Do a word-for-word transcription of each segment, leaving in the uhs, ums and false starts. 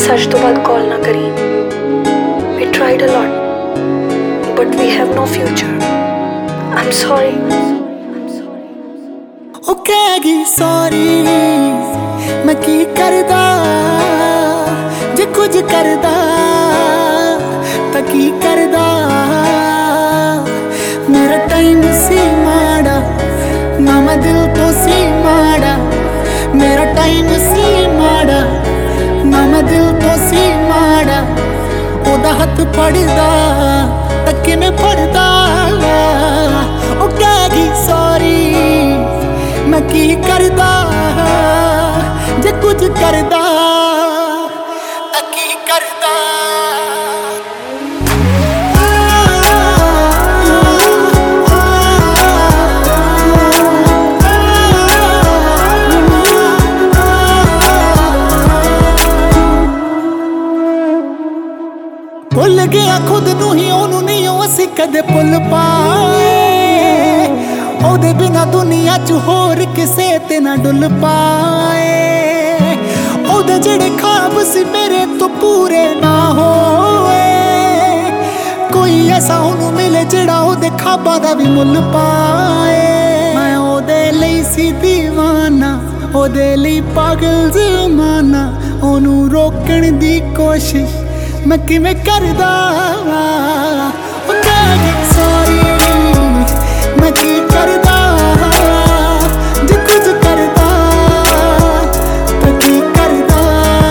ਅੱਜ ਤੋਂ ਬਾਅਦ ਕਾਲ ਨਾ ਕਰੀ। We tried a lot, but we have no future. I'm sorry. ਉਹ ਕਹਿਗੀ sorry, ਮੈਂ ਕੀ ਕਰਦਾ ਜੇ ਕੁਝ ਕਰਦਾ ਤਾਂ ਕੀ ਕਰਦਾ। ਮੇਰਾ ਟਾਈਮ ਸੀ ਮਾੜਾ ਨਾ ਮੈਂ ਦਿਲ ਤੋਂ ਸੀ ਮਾੜਾ, ਮੇਰਾ ਟਾਈਮ ਸੀ ਮਾੜਾ ਨਾ ਮੈਂ ਦਿਲ ਤੋਂ ਸੀ ਮਾੜਾ। ਉਹਦਾ ਹੱਥ ਫੜਦਾ ਤਾਂ ਕਿਵੇਂ ਫੜਦਾ। ਉਹ ਕਹਿਗੀ sorry, ਮੈਂ ਕੀ ਕਰਦਾ ਜੇ ਕੁਝ ਕਰਦਾ ਤਾਂ ਕੀ ਕਰਦਾ। ਭੁੱਲ ਗਿਆ ਖੁਦ ਨੂੰ ਹੀ ਉਹਨੂੰ ਨਹੀਂ ਉਹ ਅਸੀਂ ਕਦੇ ਭੁੱਲ ਪਾਏ। ਉਹਦੇ ਬਿਨਾ ਦੁਨੀਆ 'ਚ ਹੋਰ ਕਿਸੇ ਤੇ ਨਾ ਡੁੱਲ ਪਾਏ। ਉਹਦੇ ਜਿਹੜੇ ਖ਼ਾਬ ਸੀ ਮੇਰੇ ਤੋਂ ਪੂਰੇ ਨਾ ਹੋਏ। ਕੋਈ ਐਸਾ ਉਹਨੂੰ ਮਿਲੇ ਜਿਹੜਾ ਉਹਦੇ ਖ਼ਾਬਾਂ ਦਾ ਵੀ ਮੁੱਲ ਪਾਏ। ਮੈਂ ਉਹਦੇ ਲਈ ਸੀ ਦੀਵਾਨਾ, ਉਹਦੇ ਲਈ ਪਾਗਲ ਜ਼ਮਾਨਾ। ਉਹਨੂੰ ਰੋਕਣ ਦੀ ਕੋਸ਼ਿਸ਼ ਮੈਂ ਕਿਵੇਂ ਕਰਦਾ। ਉਹ ਕਹਿਗੀ sorry, ਮੈਂ ਕੀ ਕਰਦਾ ਜੇ ਕੁਝ ਕਰਦਾ ਤਾਂ ਕੀ ਕਰਦਾ।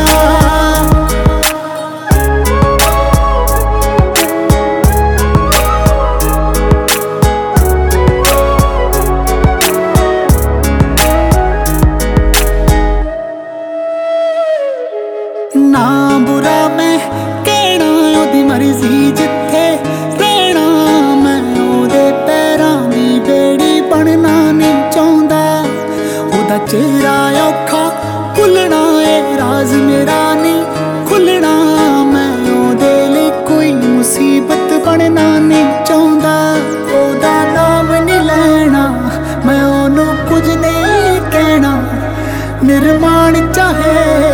ਨਾ ਬੁਰਾ ਮੈਂ ਕਹਿਣਾ ਉਹਦੀ ਮਰਜ਼ੀ, ਜਿੱਥੇ ਰਹਿਣਾ ਮੈਂ ਉਹਦੇ ਪੈਰਾਂ ਦੀ ਬੇੜੀ ਬਣਨਾ ਨਹੀਂ ਚਾਹੁੰਦਾ। ਉਹਦਾ ਚਿਹਰਾ ਔਖਾ ਭੁੱਲਣਾ ਏ ਰਾਜ਼ ਮੇਰਾ ਨਹੀਂ ਖੁੱਲਣਾ। ਮੈਂ ਉਹਦੇ ਲਈ ਕੋਈ ਮੁਸੀਬਤ ਬਣਨਾ ਨਹੀਂ ਚਾਹੁੰਦਾ। ਉਹਦਾ ਨਾਮ ਨਹੀਂ ਲੈਣਾ, ਮੈਂ ਉਹਨੂੰ ਕੁਝ ਨਹੀਂ ਕਹਿਣਾ। ਨਿਰਮਾਣ ਚਾਹੇ